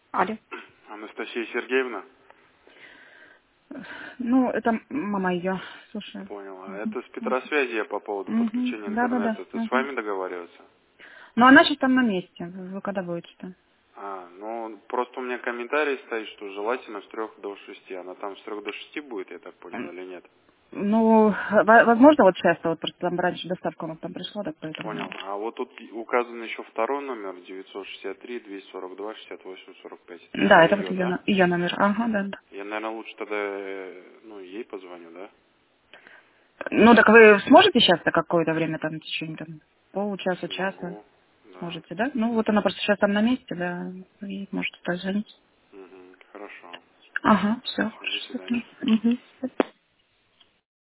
Алло. Анастасия Сергеевна? Ну, это мама ее. Слушай. Понял. А это с Петросвязи я по поводу Угу. подключения Да-да-да. интернета. Это с Угу. вами договариваться? Ну, она сейчас там на месте. Вы когда будете-то? Ну, просто у меня комментарий стоит, что желательно с 3 до 6. Она там с 3 до 6 будет, я так понял, или нет? Ну, возможно, вот сейчас, вот просто там раньше доставка у нас там пришла, так Понял. поэтому... А вот тут указан еще второй номер, 963-242-68-45. Это Да, это вот ее, да? ее номер. Ага, да, да. Я, наверное, лучше тогда, ей позвоню, да? Ну, так вы сможете сейчас-то какое-то время, там, в течение, там, получаса, часа? Смогу, да. Сможете, да? Ну, вот она просто сейчас там на месте, да, и можете позвонить. Угу, хорошо. Ага, все, Все, до хорошо. свидания. Угу.